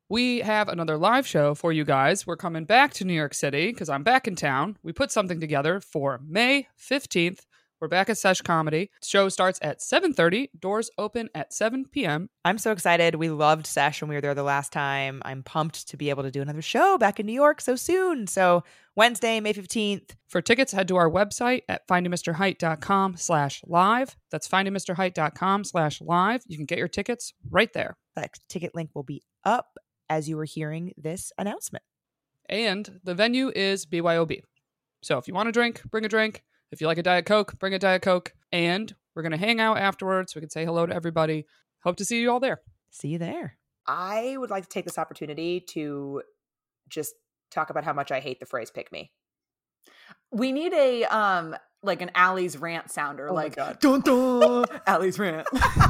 We have another live show for you guys. We're coming back to New York City because I'm back in town. We put something together for May 15th. We're back at Sesh Comedy. The show starts at 7:30. Doors open at 7 p.m. I'm so excited. We loved Sesh when we were there the last time. I'm pumped to be able to do another show back in New York so soon. So Wednesday, May 15th. For tickets, head to our website at findingmrheight.com/live. That's findingmrheight.com/live. You can get your tickets right there. That ticket link will be up as you were hearing this announcement. And the venue is BYOB. So if you want a drink, bring a drink. If you like a Diet Coke, bring a Diet Coke. And we're going to hang out afterwards. We can say hello to everybody. Hope to see you all there. See you there. I would like to take this opportunity to just talk about how much I hate the phrase "pick me." We need a like an Allie's rant sounder, like my God. dun dun Allie's rant.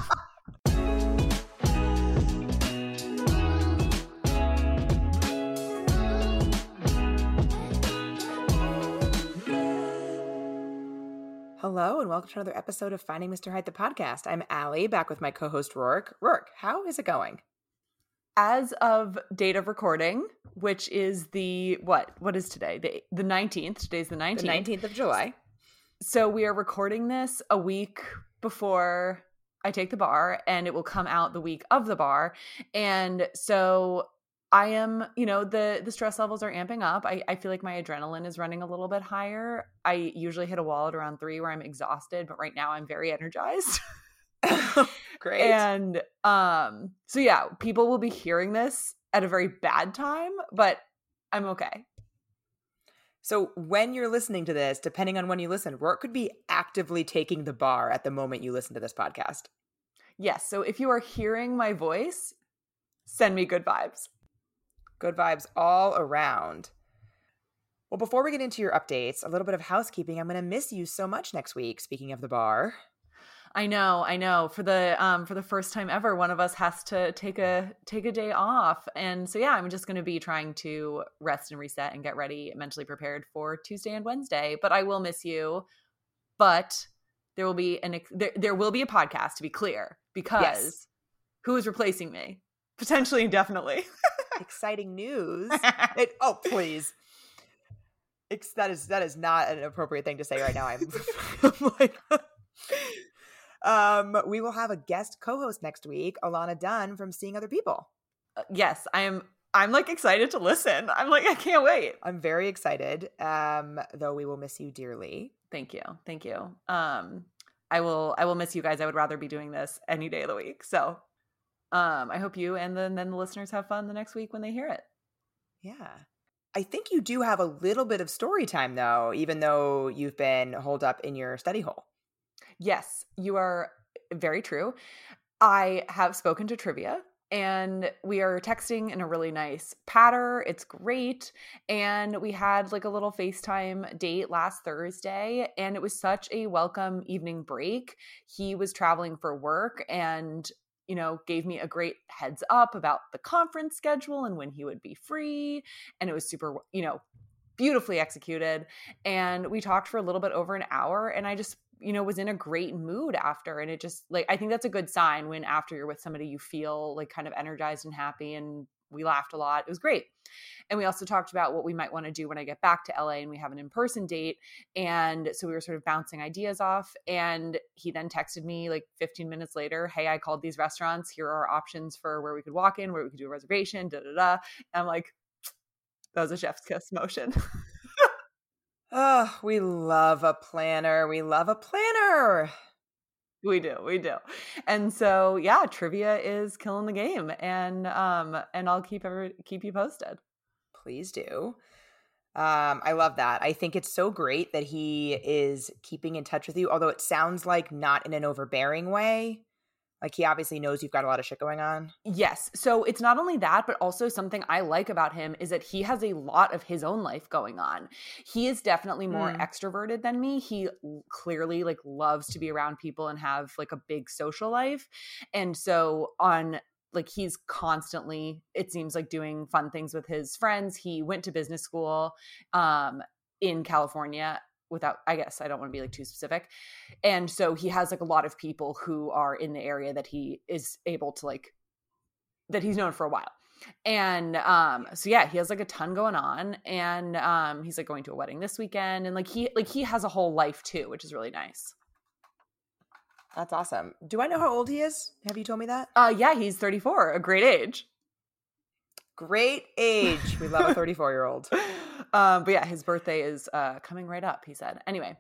Hello and welcome to another episode of Finding Mr. Height, the podcast. I'm Allie, back with my co-host Roark. Roark, how is it going? As of date of recording, which is the what is today? The 19th. Today's the 19th. The 19th of July. So we are recording this a week before I take the bar, and it will come out the week of the bar. And so I am, the stress levels are amping up. I feel like my adrenaline is running a little bit higher. I usually hit a wall at around 3 where I'm exhausted, but right now I'm very energized. Great. And so yeah, people will be hearing this at a very bad time, but I'm okay. So when you're listening to this, depending on when you listen, Roark could be actively taking the bar at the moment you listen to this podcast. Yes. So if you are hearing my voice, send me good vibes. Good vibes all around. Well, before we get into your updates, a little bit of housekeeping. I'm going to miss you so much next week, speaking of the bar. I know. For the first time ever, one of us has to take a day off. And so, yeah, I'm just going to be trying to rest and reset and get ready, mentally prepared for Tuesday and Wednesday. But I will miss you. But there will be there will be a podcast, to be clear, because who is replacing me? Potentially, indefinitely. Exciting news. Please. That is not an appropriate thing to say right now. I'm like, we will have a guest co-host next week, Alana Dunn from Seeing Other People. Yes, I'm like excited to listen. I'm like, I can't wait. I'm very excited. Though we will miss you dearly. Thank you. I will miss you guys. I would rather be doing this any day of the week. So I hope you and then the listeners have fun the next week when they hear it. Yeah. I think you do have a little bit of story time, though, even though you've been holed up in your study hole. Yes, you are very true. I have spoken to Trivia, and we are texting in a really nice patter. It's great. And we had like a little FaceTime date last Thursday, and it was such a welcome evening break. He was traveling for work and gave me a great heads up about the conference schedule and when he would be free. And it was super, beautifully executed. And we talked for a little bit over an hour, and I just, was in a great mood after. And it just I think that's a good sign when after you're with somebody, you feel like kind of energized and happy. And we laughed a lot. It was great. And we also talked about what we might want to do when I get back to LA and we have an in-person date. And so we were sort of bouncing ideas off. And he then texted me like 15 minutes later, hey, I called these restaurants. Here are options for where we could walk in, where we could do a reservation, And I'm like, that was a chef's kiss motion. Oh, we love a planner. We do. And so, yeah, Trivia is killing the game, and I'll keep you posted. Please do. I love that. I think it's so great that he is keeping in touch with you, although it sounds like not in an overbearing way. Like he obviously knows you've got a lot of shit going on. Yes. So it's not only that, but also something I like about him is that he has a lot of his own life going on. He is definitely more extroverted than me. He clearly loves to be around people and have like a big social life. And so he's constantly, it seems like, doing fun things with his friends. He went to business school in California. Without, I guess I don't want to be too specific. And so he has a lot of people who are in the area that he is able to that he's known for a while. And so yeah, he has like a ton going on, and he's like going to a wedding this weekend, and like he has a whole life too, which is really nice. That's awesome. Do I know how old he is? Have you told me that? Yeah, he's 34, a great age. Great age. We love a 34-year-old. But yeah, his birthday is coming right up, he said. Anyway.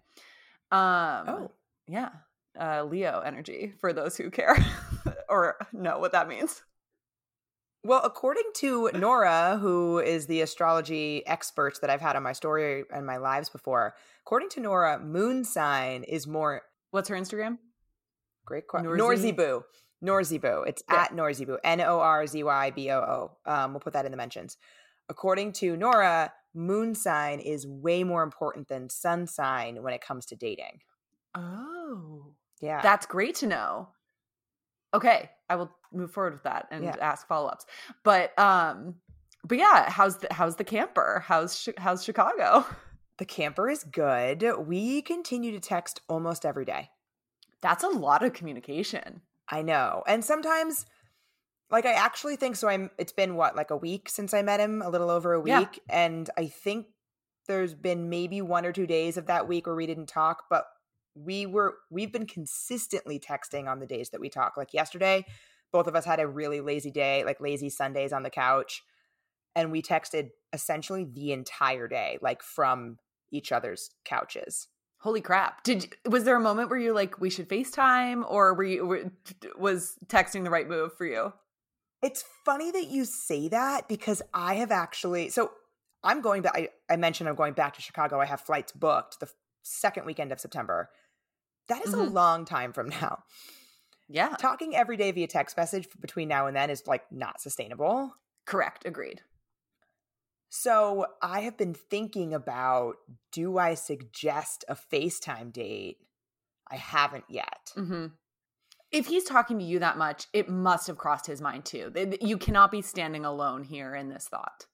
Yeah. Leo energy for those who care or know what that means. Well, according to Nora, who is the astrology expert that I've had on my story and my lives before, according to Nora, moon sign is more... What's her Instagram? Great question. Norzyboo. Norzyboo. It's at Norzyboo. Norzyboo. We'll put that in the mentions. According to Nora, moon sign is way more important than sun sign when it comes to dating. Oh. Yeah. That's great to know. Okay, I will move forward with that and ask follow-ups. But yeah, how's the camper? How's Chicago? The camper is good. We continue to text almost every day. That's a lot of communication. I know. And sometimes, like, I actually think so. It's been like a week since I met him, a little over a week. Yeah. And I think there's been maybe 1 or 2 days of that week where we didn't talk, but we've been consistently texting on the days that we talk. Like yesterday, both of us had a really lazy day, like lazy Sundays on the couch. And we texted essentially the entire day, like from each other's couches. Holy crap. Was there a moment where you're like, we should FaceTime, or was texting the right move for you? It's funny that you say that because I have actually, so I'm going back, I mentioned I'm going back to Chicago. I have flights booked the second weekend of September. That is a long time from now. Yeah. Talking every day via text message between now and then is like not sustainable. Correct. Agreed. So I have been thinking about, do I suggest a FaceTime date? I haven't yet. Mm-hmm. If he's talking to you that much, it must have crossed his mind too. You cannot be standing alone here in this thought.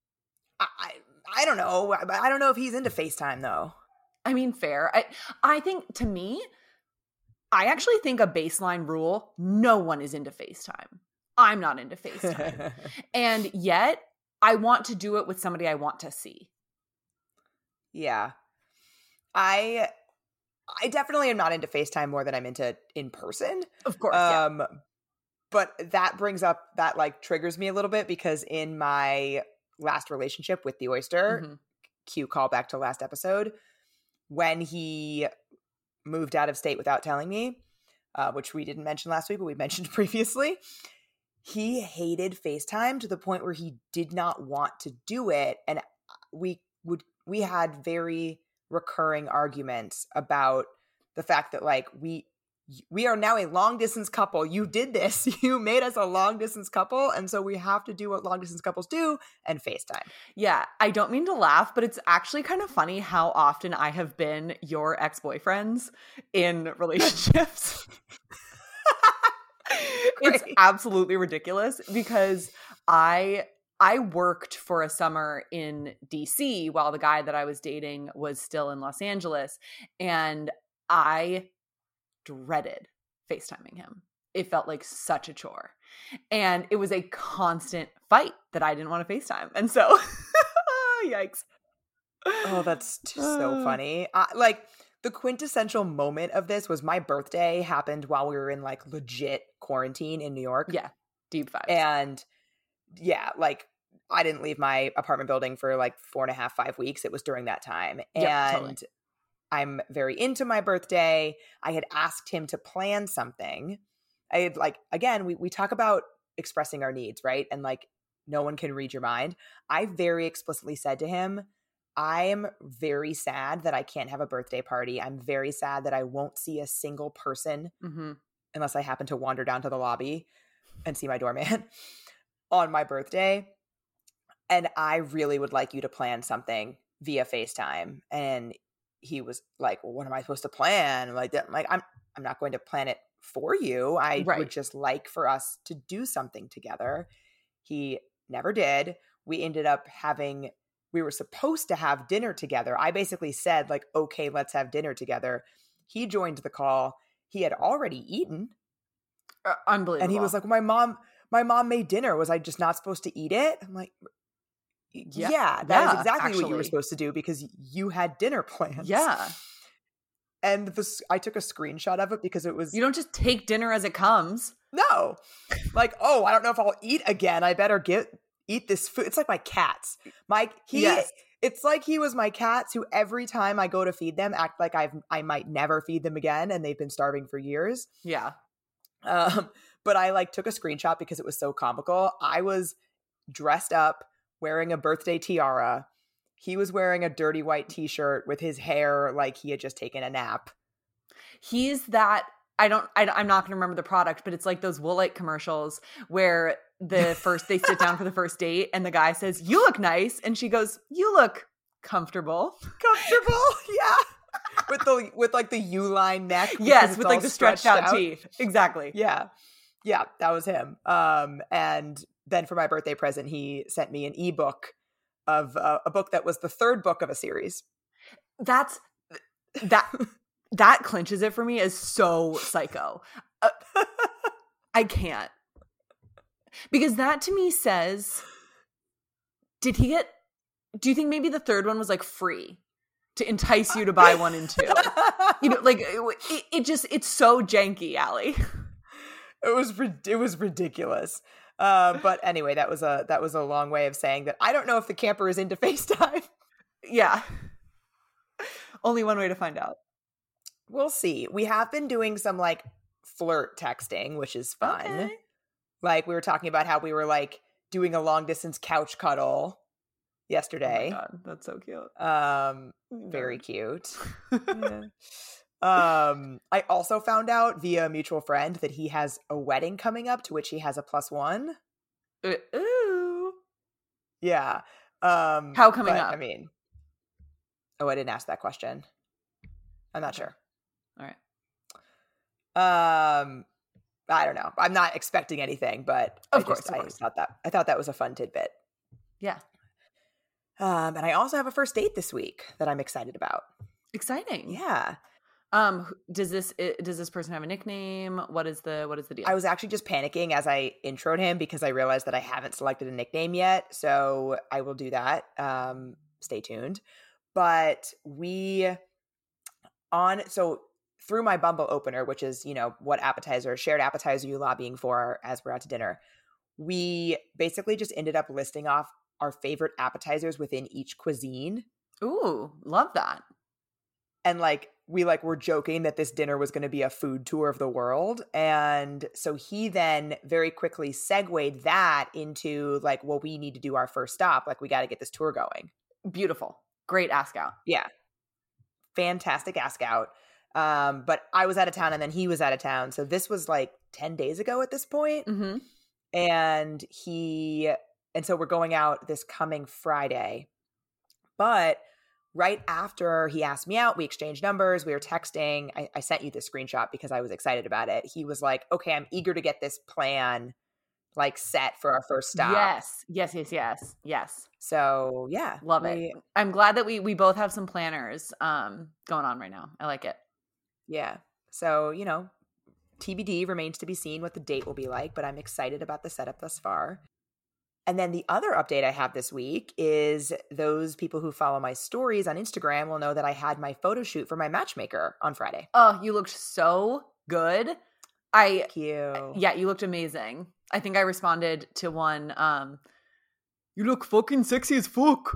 I don't know. I don't know if he's into FaceTime though. I mean, fair. I think, to me, I actually think a baseline rule, no one is into FaceTime. I'm not into FaceTime. And yet, I want to do it with somebody I want to see. Yeah. I definitely am not into FaceTime more than I'm into in person. Of course, yeah. But that brings up, that like triggers me a little bit because in my last relationship with the oyster, cue callback to last episode, when he moved out of state without telling me, which we didn't mention last week, but we mentioned previously, he hated FaceTime to the point where he did not want to do it. And we had very recurring arguments about the fact that like we are now a long distance couple. You did this. You made us a long distance couple. And so we have to do what long distance couples do and FaceTime. Yeah. I don't mean to laugh, but it's actually kind of funny how often I have been your ex-boyfriends in relationships. It's absolutely ridiculous because I worked for a summer in DC while the guy that I was dating was still in Los Angeles, and I dreaded FaceTiming him. It felt like such a chore, and it was a constant fight that I didn't want to FaceTime, and so yikes. Oh, that's so funny. Like, the quintessential moment of this was my birthday happened while we were in like legit quarantine in New York. Yeah. Deep vibes. And yeah, like I didn't leave my apartment building for like 4.5, 5 weeks. It was during that time. Yep, and totally. I'm very into my birthday. I had asked him to plan something. I had like, again, we talk about expressing our needs, right? And like no one can read your mind. I very explicitly said to him, I'm very sad that I can't have a birthday party. I'm very sad that I won't see a single person unless I happen to wander down to the lobby and see my doorman on my birthday. And I really would like you to plan something via FaceTime. And he was like, well, what am I supposed to plan? I'm not going to plan it for you. I would just like for us to do something together. He never did. We ended up we were supposed to have dinner together. I basically said like, okay, let's have dinner together. He joined the call. He had already eaten. Unbelievable. And he was like, my mom my mom made dinner. Was I just not supposed to eat it? I'm like, yeah, that is exactly what you were supposed to do because you had dinner plans. Yeah. And I took a screenshot of it because it was... You don't just take dinner as it comes. No. Like, oh, I don't know if I'll eat again. I better eat this food. It's like my cats. It's like he was my cats who every time I go to feed them act like I might never feed them again, and they've been starving for years. Yeah. But I like took a screenshot because it was so comical. I was dressed up wearing a birthday tiara. He was wearing a dirty white t-shirt with his hair like he had just taken a nap. He's that, I'm not going to remember the product, but it's like those Woolite commercials where they sit down for the first date and the guy says, "You look nice." And she goes, "You look comfortable." Comfortable? Yeah. With like the U-line neck. Yes, with like the stretched out teeth. Exactly. Yeah. Yeah, that was him. And then for my birthday present, he sent me an ebook of a book that was the third book of a series. That clinches it for me as so psycho. I can't. Because that to me says, do you think maybe the third one was like free to entice you to buy 1 and 2? You know, like it's so janky, Allie. It was ridiculous. But anyway, that was a long way of saying that I don't know if the camper is into FaceTime. Yeah. Only one way to find out. We'll see. We have been doing some like flirt texting, which is fun. Okay. Like we were talking about how we were like doing a long distance couch cuddle yesterday. Oh my God, that's so cute. Very cute. Yeah. I also found out via a mutual friend that he has a wedding coming up to which he has a +1. Ooh. Yeah. How coming up? I mean, I didn't ask that question. I'm not sure. All right. I don't know. I'm not expecting anything, but of course. I thought that was a fun tidbit. Yeah. And I also have a first date this week that I'm excited about. Exciting. Yeah. Does this person have a nickname? What is the deal? I was actually just panicking as I introed him because I realized that I haven't selected a nickname yet. So I will do that. Stay tuned. But through my Bumble opener, which is, what shared appetizer you lobbying for as we're out to dinner, we basically just ended up listing off our favorite appetizers within each cuisine. Ooh, love that. And we were joking that this dinner was going to be a food tour of the world. And so he then very quickly segued that into we need to do our first stop. We got to get this tour going. Beautiful. Great ask out. Yeah. Fantastic ask out. But I was out of town and then he was out of town. So this was 10 days ago at this point. Mm-hmm. And so we're going out this coming Friday. But right after he asked me out, we exchanged numbers. We were texting. I sent you this screenshot because I was excited about it. He was like, okay, I'm eager to get this plan set for our first stop. Yes. So yeah. Love it. I'm glad that we both have some planners going on right now. I like it. Yeah. So, TBD, remains to be seen what the date will be like, but I'm excited about the setup thus far. And then the other update I have this week is those people who follow my stories on Instagram will know that I had my photo shoot for my matchmaker on Friday. Oh, you looked so good. Thank you. Yeah, you looked amazing. I think I responded to one, you look fucking sexy as fuck.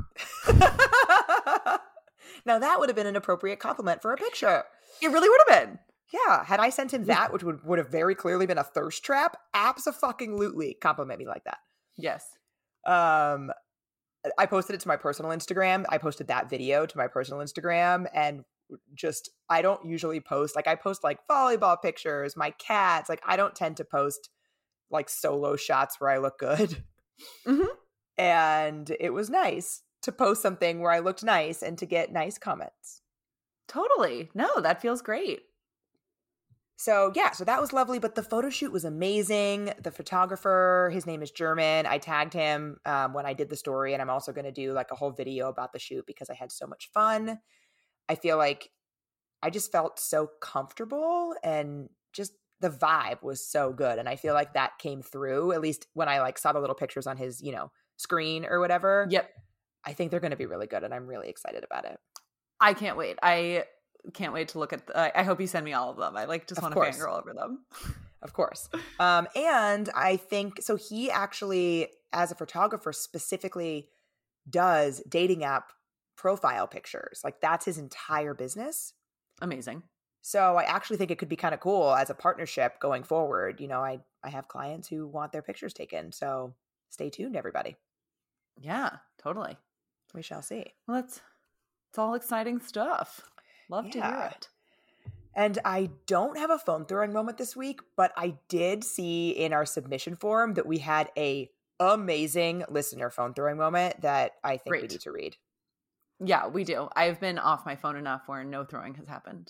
Now that would have been an appropriate compliment for a picture. It really would have been. Yeah. Had I sent him that, which would have very clearly been a thirst trap, abso-fucking-lutely compliment me like that. Yes. I posted it to my personal Instagram. I posted that video to my personal Instagram and I don't usually post. I post volleyball pictures, my cats. I don't tend to post solo shots where I look good. Mm-hmm. And it was nice to post something where I looked nice and to get nice comments. Totally. No, that feels great. So yeah, so that was lovely, but the photo shoot was amazing. The photographer, his name is German. I tagged him when I did the story, and I'm also going to do a whole video about the shoot because I had so much fun. I feel like I just felt so comfortable and just the vibe was so good. And I feel like that came through, at least when I like saw the little pictures on his, screen or whatever. Yep. I think they're going to be really good, and I'm really excited about it. I can't wait. I can't wait to look at I hope you send me all of them. I like just want to fangirl over them. Of course. And I think, so he actually, as a photographer, specifically does dating app profile pictures. Like that's his entire business. Amazing. So I actually think it could be kind of cool as a partnership going forward. I have clients who want their pictures taken. So stay tuned, everybody. Yeah, totally. We shall see. Well, it's all exciting stuff. Love to hear it. And I don't have a phone throwing moment this week, but I did see in our submission form that we had a amazing listener phone throwing moment that I think we need to read. Yeah, we do. I've been off my phone enough where no throwing has happened.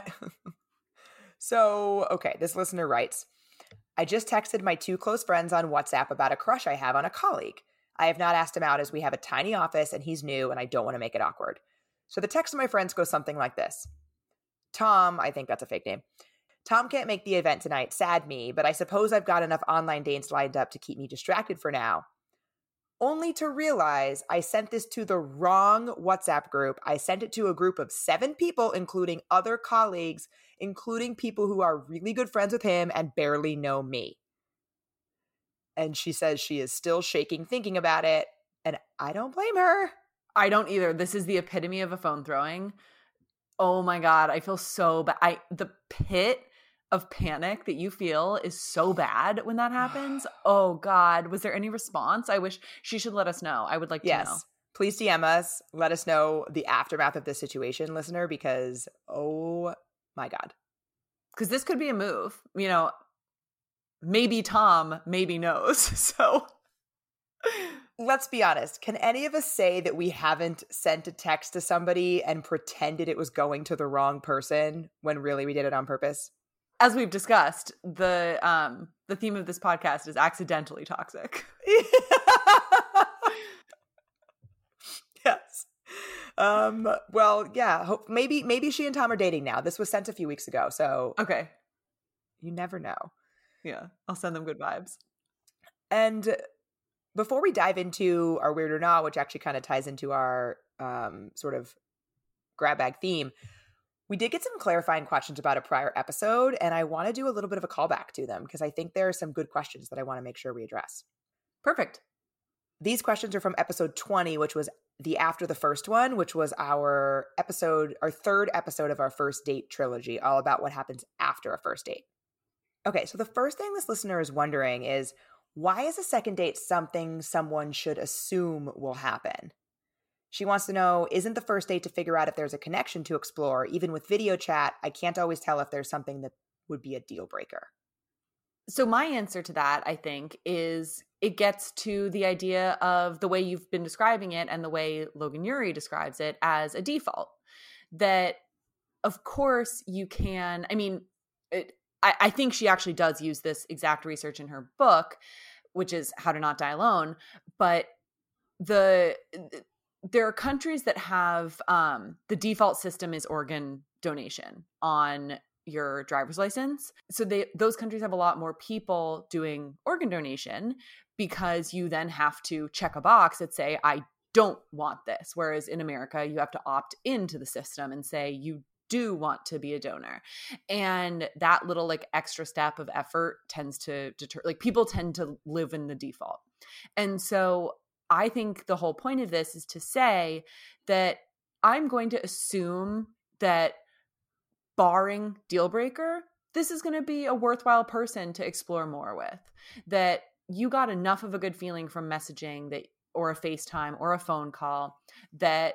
So, okay, this listener writes, I just texted my 2 close friends on WhatsApp about a crush I have on a colleague. I have not asked him out as we have a tiny office and he's new and I don't want to make it awkward. So the text of my friends goes something like this. Tom, I think that's a fake name. Tom can't make the event tonight, sad me, but I suppose I've got enough online dates lined up to keep me distracted for now. Only to realize I sent this to the wrong WhatsApp group. I sent it to a group of 7 people, including other colleagues, including people who are really good friends with him and barely know me. And she says she is still shaking thinking about it, and I don't blame her. I don't either. This is the epitome of a phone throwing. Oh my God, I feel so bad. The pit of panic that you feel is so bad when that happens. Oh God, was there any response? I wish she should let us know. I would like to know. Please DM us. Let us know the aftermath of this situation, listener, because oh my God. Because this could be a move. Maybe Tom maybe knows. So let's be honest. Can any of us say that we haven't sent a text to somebody and pretended it was going to the wrong person when really we did it on purpose? As we've discussed, the theme of this podcast is accidentally toxic. Yes. Well, yeah. Maybe she and Tom are dating now. This was sent a few weeks ago, so okay. You never know. Yeah, I'll send them good vibes. And before we dive into our weird or not, which actually kind of ties into our sort of grab bag theme, we did get some clarifying questions about a prior episode, and I want to do a little bit of a callback to them because I think there are some good questions that I want to make sure we address. Perfect. These questions are from episode 20, which was the after the first one, which was our 3rd episode of our first date trilogy, all about what happens after a first date. Okay, so the first thing this listener is wondering is, why is a second date something someone should assume will happen? She wants to know, isn't the first date to figure out if there's a connection to explore? Even with video chat, I can't always tell if there's something that would be a deal breaker. So my answer to that, I think, is it gets to the idea of the way you've been describing it and the way Logan Ury describes it as a default. That, of course, you can, I think she actually does use this exact research in her book, which is How to Not Die Alone. But there are countries that have the default system is organ donation on your driver's license. So those countries have a lot more people doing organ donation because you then have to check a box that say, I don't want this. Whereas in America, you have to opt into the system and say you do want to be a donor. And that little extra step of effort tends to deter, people tend to live in the default. And so I think the whole point of this is to say that I'm going to assume that barring deal breaker, this is going to be a worthwhile person to explore more with, that you got enough of a good feeling from messaging that, or a FaceTime or a phone call, that,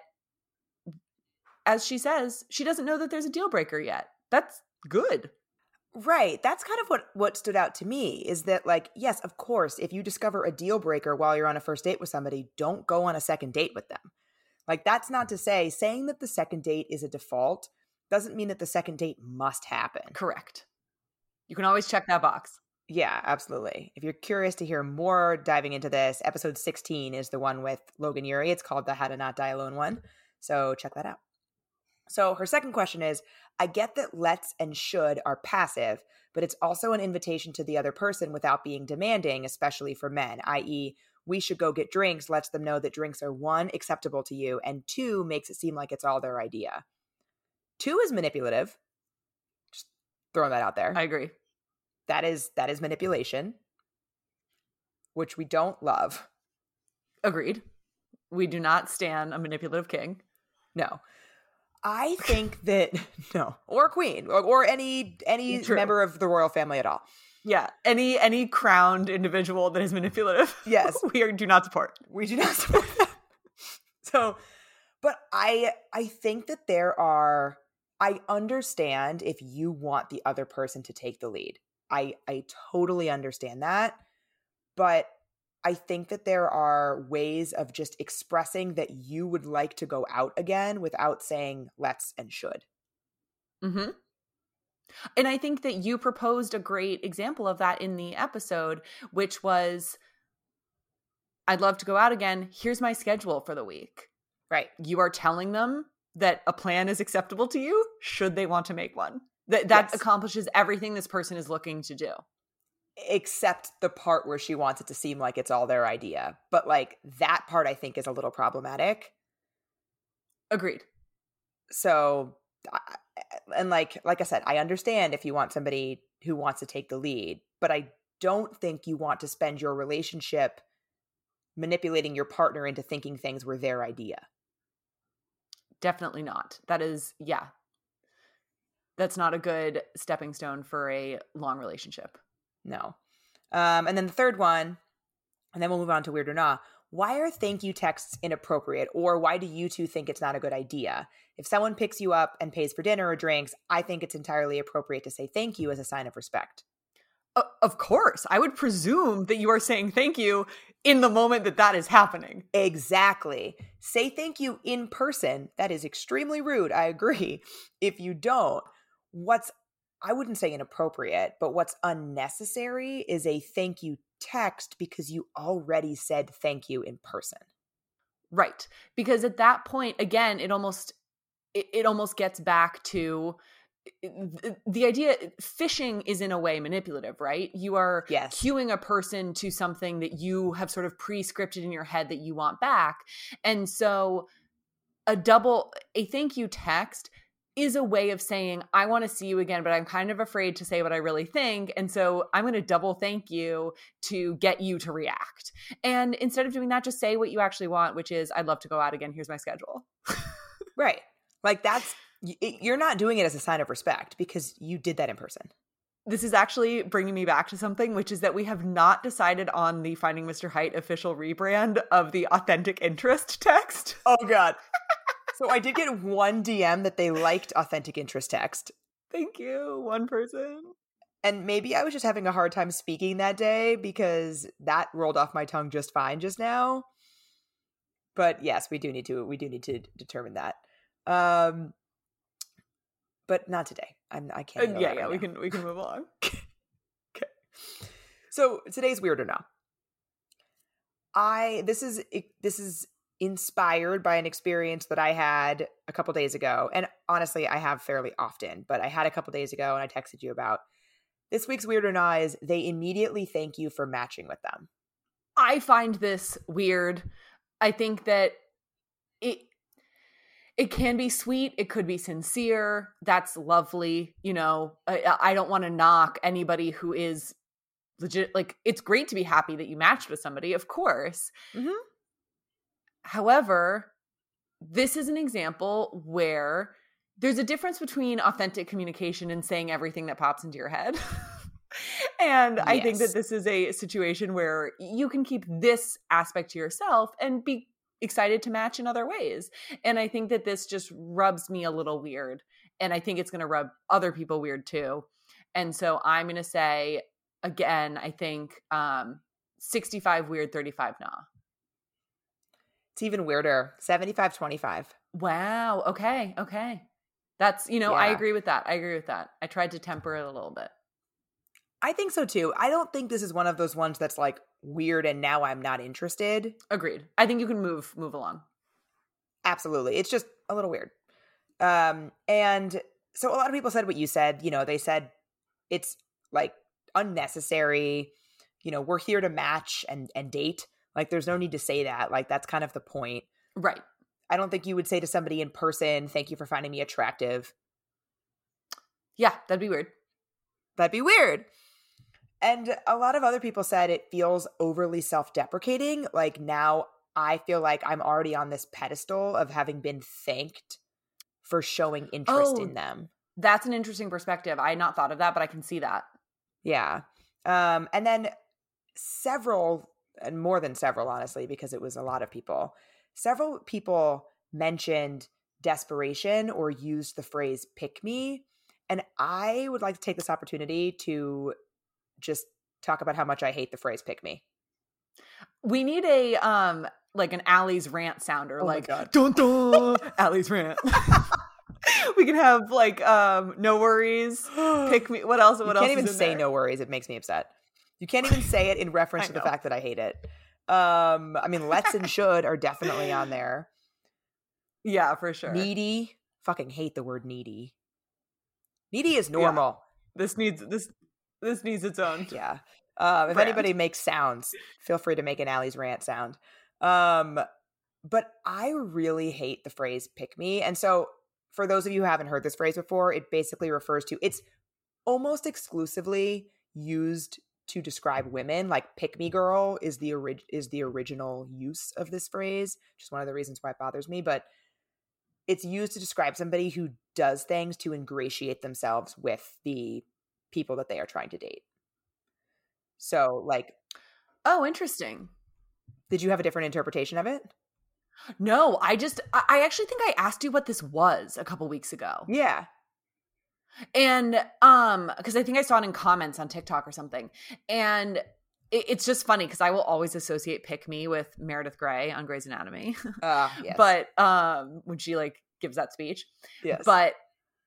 as she says, she doesn't know that there's a deal breaker yet. That's good. Right. That's kind of what stood out to me is that, yes, of course, if you discover a deal breaker while you're on a first date with somebody, don't go on a second date with them. That's not to say saying that the second date is a default doesn't mean that the second date must happen. Correct. You can always check that box. Yeah, absolutely. If you're curious to hear more diving into this, episode 16 is the one with Logan Ury. It's called the How to Not Die Alone one. So check that out. So her second question is, I get that let's and should are passive, but it's also an invitation to the other person without being demanding, especially for men, i.e., we should go get drinks lets them know that drinks are 1, acceptable to you, and 2, makes it seem like it's all their idea. 2 is manipulative. Just throwing that out there. I agree. That is manipulation, which we don't love. Agreed. We do not stand a manipulative king. No. I think that no, or queen, or any True. member of the royal family at all. Yeah, any crowned individual that is manipulative. Yes. Do not support. We do not support that. So, but I think that I understand if you want the other person to take the lead. I totally understand that. But I think that there are ways of just expressing that you would like to go out again without saying let's and should. Mm-hmm. And I think that you proposed a great example of that in the episode, which was, I'd love to go out again. Here's my schedule for the week. Right. You are telling them that a plan is acceptable to you, should they want to make one. That Yes. accomplishes everything this person is looking to do. Except the part where she wants it to seem like it's all their idea. But like that part I think is a little problematic. Agreed. So, and like I said, I understand if you want somebody who wants to take the lead, but I don't think you want to spend your relationship manipulating your partner into thinking things were their idea. Definitely not. That is, yeah. That's not a good stepping stone for a long relationship. No. And then the third one, and then we'll move on to Weird or Nah. Why are thank you texts inappropriate? Or why do you two think it's not a good idea? If someone picks you up and pays for dinner or drinks, I think it's entirely appropriate to say thank you as a sign of respect. Of course. I would presume that you are saying thank you in the moment that is happening. Exactly. Say thank you in person. That is extremely rude. I agree. If you don't, I wouldn't say inappropriate, but what's unnecessary is a thank you text because you already said thank you in person. Right. Because at that point, again, it almost gets back to the idea. Phishing is in a way manipulative, right? You are cueing a person to something that you have sort of pre-scripted in your head that you want back. And so a thank you text is a way of saying, I want to see you again, but I'm kind of afraid to say what I really think. And so I'm going to double thank you to get you to react. And instead of doing that, just say what you actually want, which is, I'd love to go out again. Here's my schedule. Right. Like you're not doing it as a sign of respect because you did that in person. This is actually bringing me back to something, which is that we have not decided on the Finding Mr. Height official rebrand of the authentic interest text. Oh, God. So I did get one DM that they liked authentic interest text. Thank you, one person. And maybe I was just having a hard time speaking that day because that rolled off my tongue just fine just now. But yes, we do need to determine that. But not today. I can't. Yeah. We can move along. Okay. So today's Weird or Not. This is inspired by an experience that I had a couple days ago. And honestly, I have fairly often, but I had a couple days ago and I texted you about. This week's Weird or Not is they immediately thank you for matching with them. I find this weird. I think that it can be sweet. It could be sincere. That's lovely. You know, I don't want to knock anybody who is legit. Like, it's great to be happy that you matched with somebody, of course. Mm-hmm. However, this is an example where there's a difference between authentic communication and saying everything that pops into your head. And I think that this is a situation where you can keep this aspect to yourself and be excited to match in other ways. And I think that this just rubs me a little weird. And I think it's going to rub other people weird too. And so I'm going to say, again, I think 65 weird, 35 nah. It's even weirder. 75-25. Wow. Okay. That's, I agree with that. I tried to temper it a little bit. I think so too. I don't think this is one of those ones that's like weird and now I'm not interested. Agreed. I think you can move along. Absolutely. It's just a little weird. And so a lot of people said what you said. They said it's like unnecessary. We're here to match and date. Like, there's no need to say that. Like, that's kind of the point. Right. I don't think you would say to somebody in person, "Thank you for finding me attractive." Yeah, that'd be weird. That'd be weird. And a lot of other people said it feels overly self-deprecating. Like, now I feel like I'm already on this pedestal of having been thanked for showing interest in them. That's an interesting perspective. I had not thought of that, but I can see that. Yeah. And then several, and more than several, honestly, because it was a lot of people, several people mentioned desperation or used the phrase "pick me." And I would like to take this opportunity to just talk about how much I hate the phrase "pick me." We need a like an Allie's rant sounder, Oh my like God. dun dun Allie's rant. We can have like no worries, pick me. What else? You What can't else? even is in say there? "no worries." It makes me upset. You can't even say it in reference I to the know. fact that I hate it. I mean, "let's" and "should" are definitely on there. Yeah, for sure. Needy. Fucking hate the word needy. Needy is normal. This needs its own. Yeah. If Rant. anybody makes sounds, feel free to make an Allie's rant sound. But I really hate the phrase "pick me." And so for those of you who haven't heard this phrase before, it basically refers to, it's almost exclusively used to describe women. Like, "pick me girl" is the original use of this phrase, which is one of the reasons why it bothers me. But it's used to describe somebody who does things to ingratiate themselves with the people that they are trying to date. So, like, Oh, interesting. did you have a different interpretation of it? No, I actually think I asked you what this was a couple weeks ago. Yeah. And because I think I saw it in comments on TikTok or something. And it's just funny because I will always associate "pick me" with Meredith Grey on Grey's Anatomy. Yes. But when she like gives that speech. Yes. But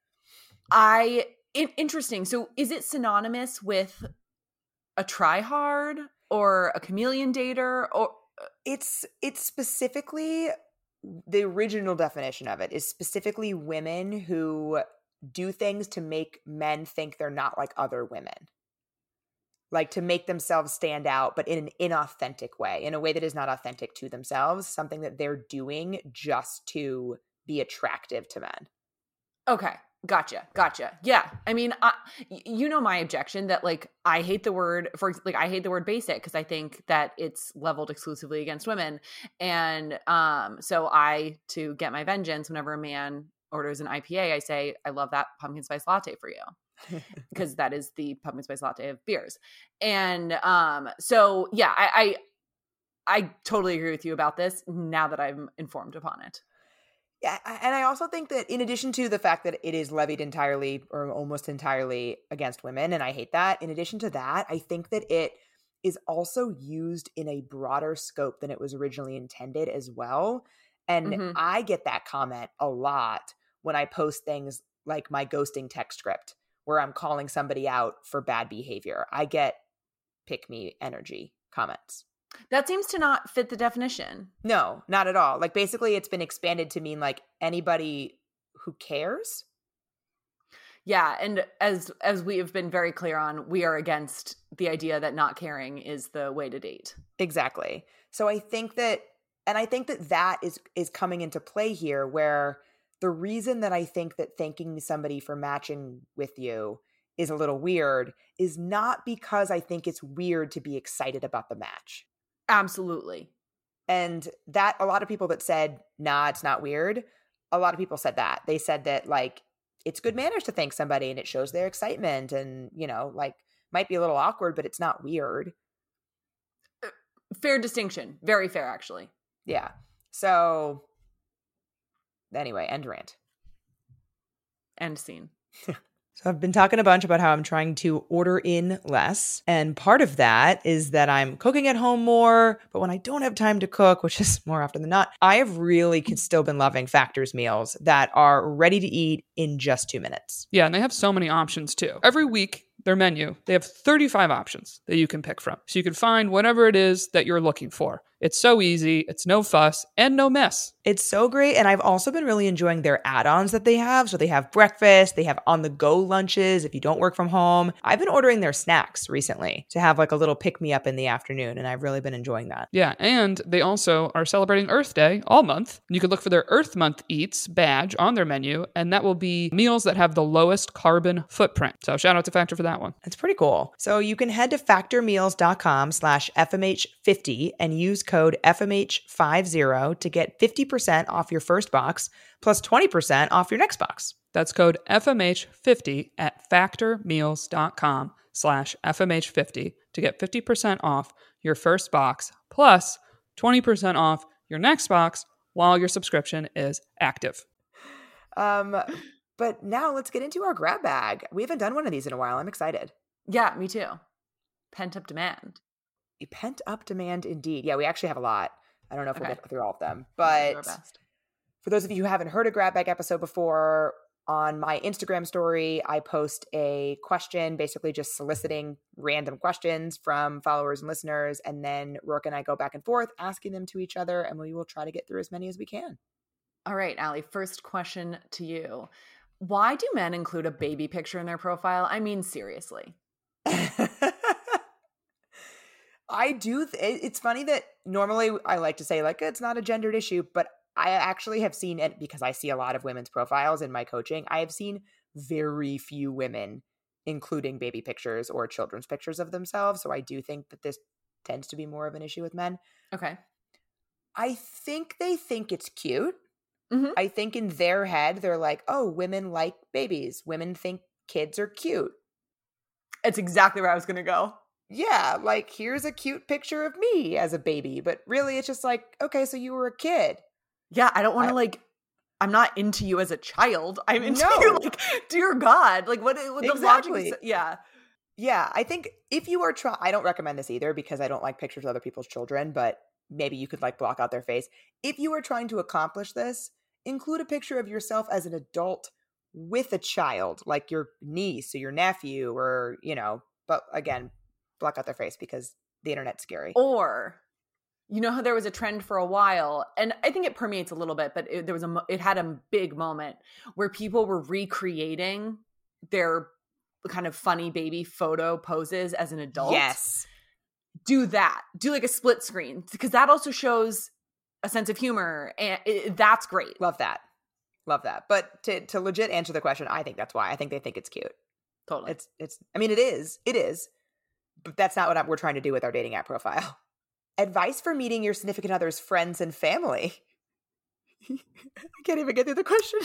interesting. So is it synonymous with a try-hard or a chameleon dater? Or it's specifically, the original definition of it is specifically women who do things to make men think they're not like other women. Like, to make themselves stand out, but in an inauthentic way, in a way that is not authentic to themselves, something that they're doing just to be attractive to men. Okay. Gotcha. Yeah. I mean, my objection that like I hate the word basic because I think that it's leveled exclusively against women. And so to get my vengeance, whenever a man orders an IPA, I say, "I love that pumpkin spice latte for you." Because that is the pumpkin spice latte of beers. And so yeah, I totally agree with you about this now that I'm informed upon it. Yeah, and I also think that in addition to the fact that it is levied entirely or almost entirely against women, and I hate that, in addition to that, I think that it is also used in a broader scope than it was originally intended as well. And I get that comment a lot when I post things like my ghosting text script, where I'm calling somebody out for bad behavior. I get "pick me" energy comments. That seems to not fit the definition. No, not at all. Like, basically it's been expanded to mean like anybody who cares. Yeah, and as we have been very clear on, we are against the idea that not caring is the way to date. Exactly. So I think that is coming into play here, where the reason that I think that thanking somebody for matching with you is a little weird is not because I think it's weird to be excited about the match. Absolutely. And that, a lot of people that said, "nah, it's not weird," a lot of people said that. They said that, like, it's good manners to thank somebody and it shows their excitement, and, like, might be a little awkward, but it's not weird. Fair distinction. Very fair, actually. Yeah. So anyway, end rant. End scene. So I've been talking a bunch about how I'm trying to order in less. And part of that is that I'm cooking at home more. But when I don't have time to cook, which is more often than not, I have really still been loving Factor's meals that are ready to eat in just 2 minutes. Yeah, and they have so many options too. Every week, their menu, they have 35 options that you can pick from. So you can find whatever it is that you're looking for. It's so easy. It's no fuss and no mess. It's so great. And I've also been really enjoying their add-ons that they have. So they have breakfast, they have on-the-go lunches if you don't work from home. I've been ordering their snacks recently to have like a little pick-me-up in the afternoon, and I've really been enjoying that. Yeah, and they also are celebrating Earth Day all month. You can look for their Earth Month Eats badge on their menu, and that will be meals that have the lowest carbon footprint. So shout out to Factor for that one. It's pretty cool. So you can head to factormeals.com/FMH50 and use code FMH50 to get 50% off your first box plus 20% off your next box. That's code FMH50 at factormeals.com/FMH50 to get 50% off your first box plus 20% off your next box while your subscription is active. But now let's get into our grab bag. We haven't done one of these in a while. I'm excited. Yeah, me too. Pent up demand. Pent up demand indeed. Yeah, we actually have a lot. I don't know if we'll get through all of them, We'll do our but best. for those of you who haven't heard a grab bag episode before, on my Instagram story, I post a question, basically just soliciting random questions from followers and listeners. And then Rourke and I go back and forth asking them to each other, and we will try to get through as many as we can. All right, Allie, first question to you. Why do men include a baby picture in their profile? I mean, seriously. I do. It's funny that normally I like to say like it's not a gendered issue, but I actually have seen it because I see a lot of women's profiles in my coaching. I have seen very few women including baby pictures or children's pictures of themselves. So I do think that this tends to be more of an issue with men. Okay. I think they think it's cute. Mm-hmm. I think in their head, they're like, oh, women like babies. Women think kids are cute. It's exactly where I was going to go. Yeah, like here's a cute picture of me as a baby. But really, it's just like, okay, so you were a kid. Yeah, I don't want to I'm not into you as a child. I'm into No. you like, dear God. Like what the Exactly. logic is, yeah. Yeah, I think if you are trying, I don't recommend this either because I don't like pictures of other people's children, but maybe you could like block out their face. If you are trying to accomplish this, include a picture of yourself as an adult with a child, like your niece or your nephew or, but again, block out their face because the internet's scary. Or, you know how there was a trend for a while, and I think it permeates a little bit, but it had a big moment where people were recreating their kind of funny baby photo poses as an adult. Yes. Do that. Do like a split screen because that also shows a sense of humor, and that's great. Love that. But to legit answer the question, I think that's why. I think they think it's cute. Totally. I mean, it is, but that's not what we're trying to do with our dating app profile. Advice for meeting your significant other's friends and family. I can't even get through the question.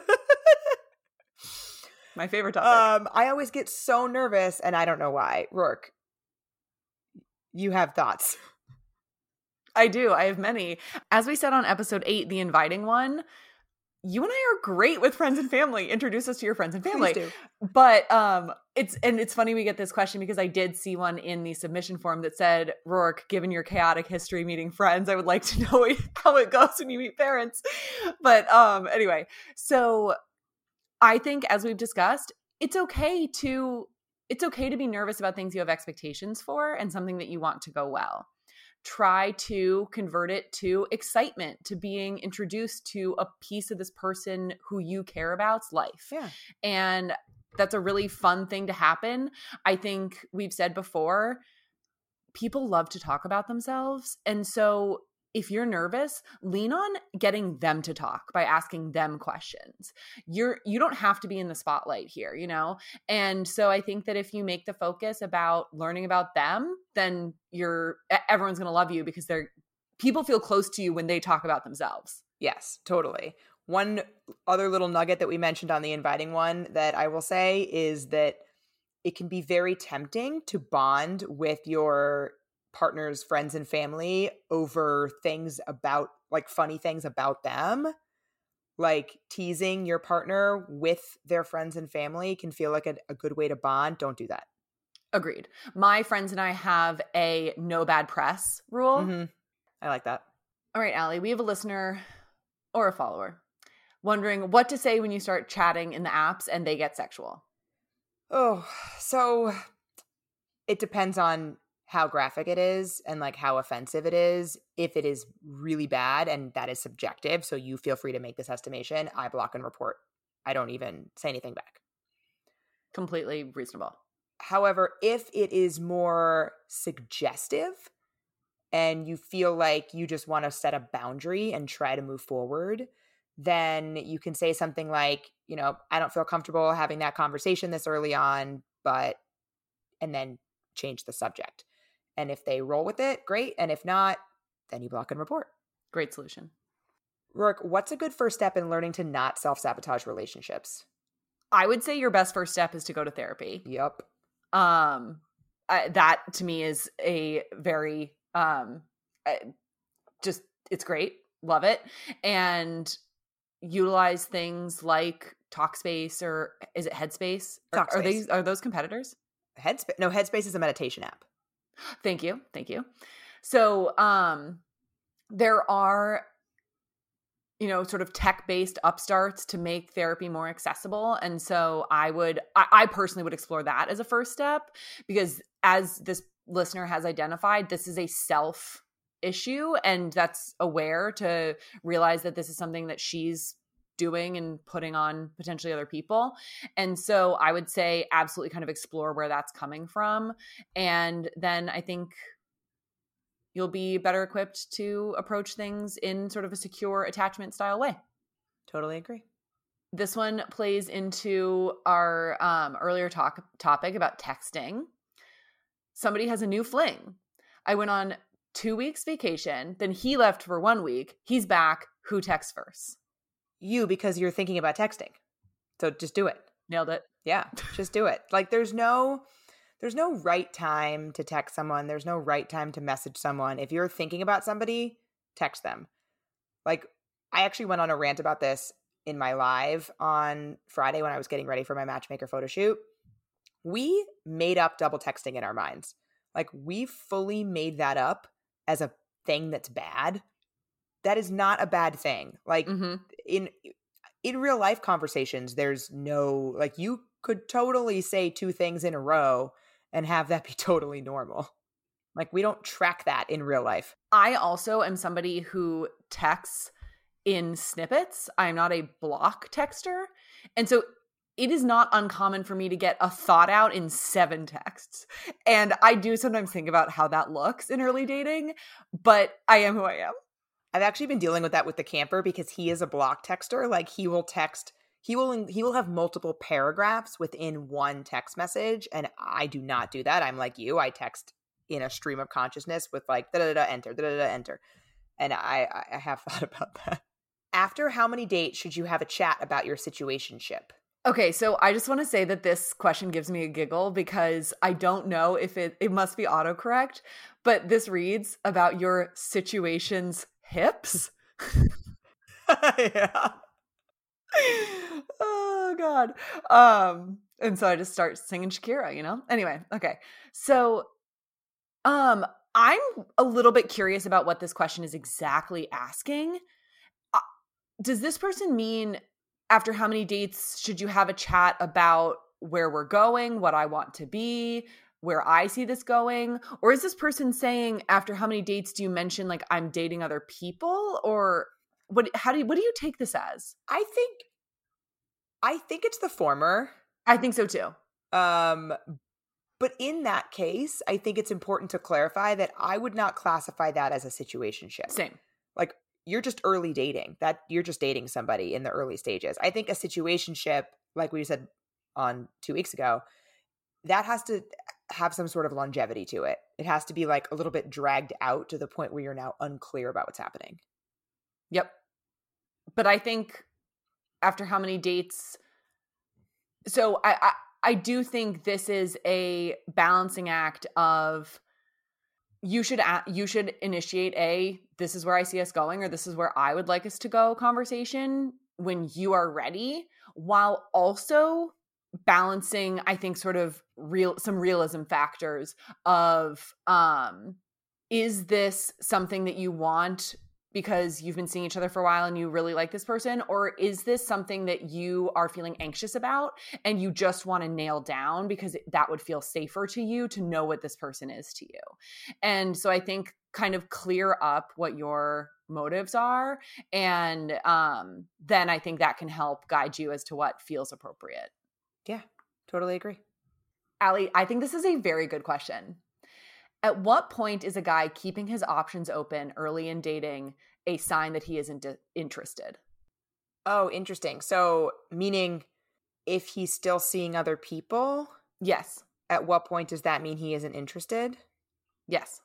My favorite topic. I always get so nervous, and I don't know why. Rourke, you have thoughts. I do. I have many. As we said on episode 8, the inviting one, you and I are great with friends and family. Introduce us to your friends and family. Please do. But it's funny we get this question because I did see one in the submission form that said, Rourke, given your chaotic history meeting friends, I would like to know how it goes when you meet parents. But anyway, so I think as we've discussed, it's okay to be nervous about things you have expectations for and something that you want to go well. Try to convert it to excitement, to being introduced to a piece of this person who you care about's life. Yeah. And that's a really fun thing to happen. I think we've said before, people love to talk about themselves. And so if you're nervous, lean on getting them to talk by asking them questions. You don't have to be in the spotlight here, And so I think that if you make the focus about learning about them, then everyone's going to love you because people feel close to you when they talk about themselves. Yes, totally. One other little nugget that we mentioned on the inviting one that I will say is that it can be very tempting to bond with your partner's friends and family over things about like funny things about them. Like teasing your partner with their friends and family can feel like a good way to bond. Don't do that. Agreed. My friends and I have a no bad press rule. Mm-hmm. I like that. All right, Allie, we have a listener or a follower wondering what to say when you start chatting in the apps and they get sexual. Oh, so it depends on how graphic it is and like how offensive it is. If it is really bad and that is subjective, so you feel free to make this estimation, I block and report. I don't even say anything back. Completely reasonable. However, if it is more suggestive and you feel like you just want to set a boundary and try to move forward, then you can say something like, you know, I don't feel comfortable having that conversation this early on, but, and then change the subject. And if they roll with it, great. And if not, then you block and report. Great solution. Rourke, what's a good first step in learning to not self-sabotage relationships? I would say your best first step is to go to therapy. Yep. That to me is a very, just, it's great. Love it. And utilize things like Talkspace, or is it Headspace? Talkspace. Are those competitors? Headspace. No, Headspace is a meditation app. Thank you. So, there are, you know, sort of tech-based upstarts to make therapy more accessible. And so I personally would explore that as a first step, because as this listener has identified, this is a self issue, and that's aware to realize that this is something that she's doing and putting on potentially other people. And so I would say absolutely kind of explore where that's coming from. And then I think you'll be better equipped to approach things in sort of a secure attachment style way. Totally agree. This one plays into our earlier topic about texting. Somebody has a new fling. I went on 2 weeks vacation, then he left for 1 week. He's back. Who texts first? You, because you're thinking about texting. So just do it. Nailed it. Yeah, just do it. Like there's no right time to text someone. There's no right time to message someone. If you're thinking about somebody, text them. Like I actually went on a rant about this in my live on Friday when I was getting ready for my Matchmaker photo shoot. We made up double texting in our minds. Like we fully made that up as a thing that's bad. That is not a bad thing. Like in real life conversations, there's no, like you could totally say two things in a row and have that be totally normal. Like we don't track that in real life. I also am somebody who texts in snippets. I'm not a block texter. And so it is not uncommon for me to get a thought out in 7 texts. And I do sometimes think about how that looks in early dating, but I am who I am. I've actually been dealing with that with the camper because he is a block texter. Like he will text, he will have multiple paragraphs within one text message. And I do not do that. I'm like you. I text in a stream of consciousness with like enter, enter. And I have thought about that. After how many dates should you have a chat about your situationship? Okay, so I just want to say that this question gives me a giggle because I don't know if it must be autocorrect, but this reads about your situation's hips. Yeah. Oh God. And so I just start singing Shakira, you know? Anyway, okay. So I'm a little bit curious about what this question is exactly asking. Does this person mean after how many dates should you have a chat about where we're going, what I want to be, where I see this going? Or is this person saying after how many dates do you mention like I'm dating other people? Or what do you take this as? I think it's the former. I think so too. But in that case, I think it's important to clarify that I would not classify that as a situationship. Same. Like you're just early dating. That you're just dating somebody in the early stages. I think a situationship, like we said on 2 weeks ago, that has to have some sort of longevity to it. It has to be like a little bit dragged out to the point where you're now unclear about what's happening. Yep. But I think after how many dates, so I do think this is a balancing act of you should initiate this is where I see us going, or this is where I would like us to go conversation when you are ready, while also balancing, I think, sort of some realism factors of, is this something that you want because you've been seeing each other for a while and you really like this person? Or is this something that you are feeling anxious about and you just want to nail down because that would feel safer to you to know what this person is to you? And so I think kind of clear up what your motives are. And then I think that can help guide you as to what feels appropriate. Yeah, totally agree. Allie, I think this is a very good question. At what point is a guy keeping his options open early in dating a sign that he isn't interested? Oh, interesting. So, meaning if he's still seeing other people, Yes. at what point does that mean he isn't interested? Yes.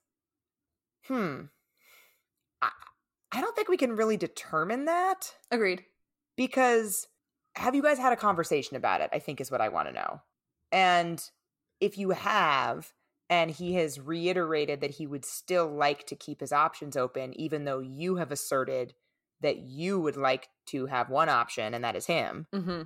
I don't think we can really determine that. Agreed. Because have you guys had a conversation about it? I think is what I want to know. And if you have, and he has reiterated that he would still like to keep his options open, even though you have asserted that you would like to have one option, and that is him,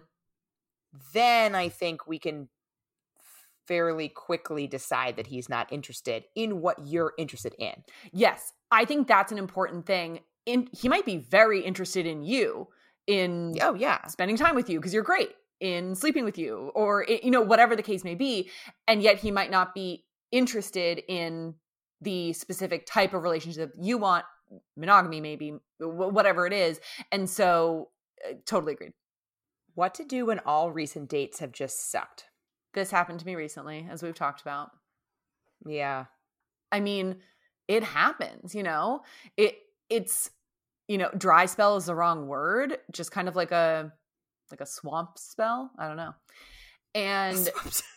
then I think we can fairly quickly decide that he's not interested in what you're interested in. Yes. I think that's an important thing. He might be very interested in you, in spending time with you because you're great, in sleeping with you, or, whatever the case may be. And yet he might not be interested in the specific type of relationship you want, monogamy maybe, whatever it is. And so totally agreed. What to do when all recent dates have just sucked? This happened to me recently, as we've talked about. Yeah. I mean, it happens, it's, dry spell is the wrong word, just kind of like a swamp spell. I don't know. And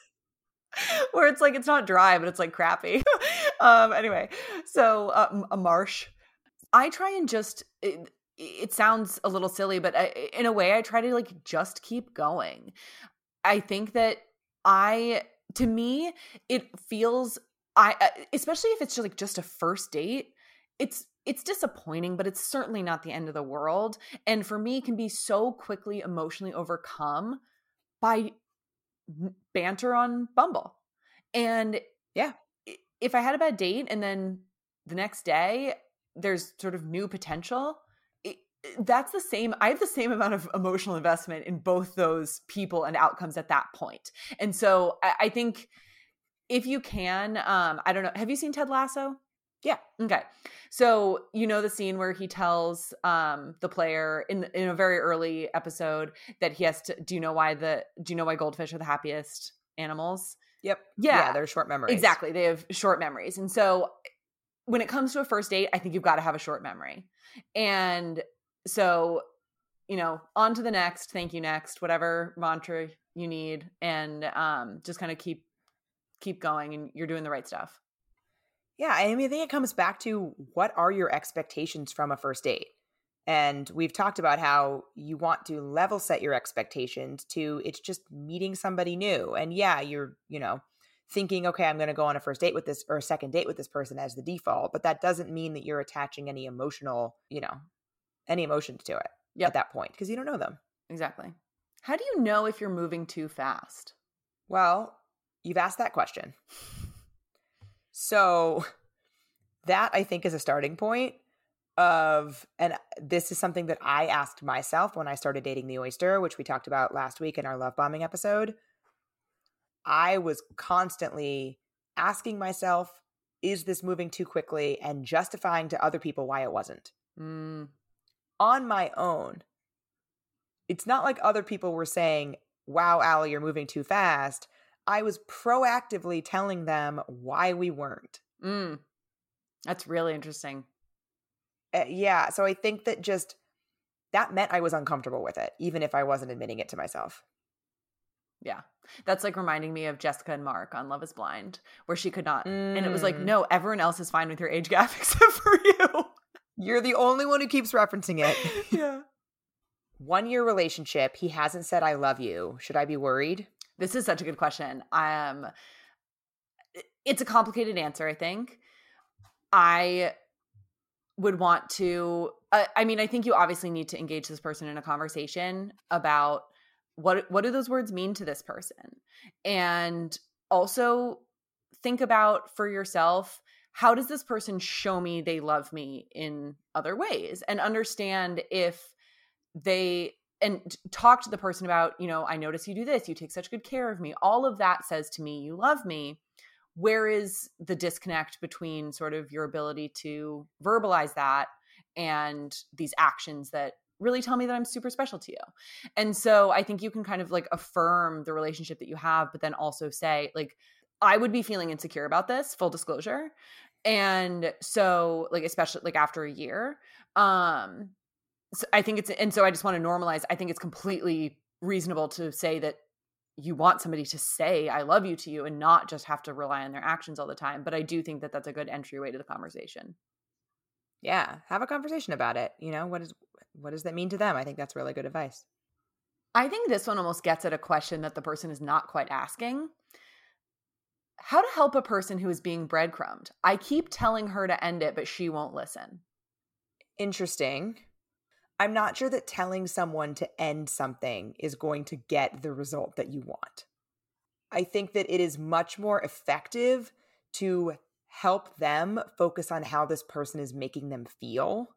where it's like, it's not dry, but it's like crappy. Anyway, so a marsh. I try and just, it sounds a little silly, but in a way I try to like just keep going. I think that to me, it feels, especially if it's just a first date, it's disappointing, but it's certainly not the end of the world. And for me, it can be so quickly emotionally overcome by banter on Bumble. And yeah, if I had a bad date and then the next day there's sort of new potential, that's the same. I have the same amount of emotional investment in both those people and outcomes at that point. And so I think if you can, I don't know. Have you seen Ted Lasso? Yeah. Okay. So the scene where he tells the player in a very early episode that he has to. Do you know why goldfish are the happiest animals? Yep. Yeah, they're short memories. Exactly. They have short memories, and so when it comes to a first date, I think you've got to have a short memory. And so, on to the next, thank you next, whatever mantra you need, and just kind of keep going, and you're doing the right stuff. Yeah, I mean, I think it comes back to what are your expectations from a first date? And we've talked about how you want to level set your expectations to it's just meeting somebody new. And yeah, you're, thinking, okay, I'm going to go on a first date with this or a second date with this person as the default, but that doesn't mean that you're attaching any emotional, any emotions to it at that point because you don't know them. Exactly. How do you know if you're moving too fast? Well, you've asked that question. So that I think is a starting point and this is something that I asked myself when I started dating the oyster, which we talked about last week in our love bombing episode. I was constantly asking myself, is this moving too quickly, and justifying to other people why it wasn't. On my own, it's not like other people were saying, wow, Allie, you're moving too fast. I was proactively telling them why we weren't. That's really interesting. Yeah. So I think that that meant I was uncomfortable with it, even if I wasn't admitting it to myself. Yeah. That's like reminding me of Jessica and Mark on Love is Blind, where she could not. And it was like, no, everyone else is fine with your age gap except for you. You're the only one who keeps referencing it. Yeah. 1 year relationship. He hasn't said, I love you. Should I be worried? This is such a good question. It's a complicated answer, I think. I would want to, I think you obviously need to engage this person in a conversation about what do those words mean to this person? And also think about for yourself, how does this person show me they love me in other ways? And understand if they, and talk to the person about, you know, I notice you do this, you take such good care of me. All of that says to me, you love me. Where is the disconnect between sort of your ability to verbalize that and these actions that really tell me that I'm super special to you? And so I think you can kind of like affirm the relationship that you have, but then also say, like, I would be feeling insecure about this, full disclosure. And so, like, especially like after a year, so I think it's, and so I just want to normalize, I think it's completely reasonable to say that you want somebody to say I love you to you and not just have to rely on their actions all the time. But I do think that that's a good entryway to the conversation. Yeah, have a conversation about it. You know, what does that mean to them? I think that's really good advice. I think this one almost gets at a question that the person is not quite asking. How to help a person who is being breadcrumbed. I keep telling her to end it, but she won't listen. Interesting. I'm not sure that telling someone to end something is going to get the result that you want. I think that it is much more effective to help them focus on how this person is making them feel,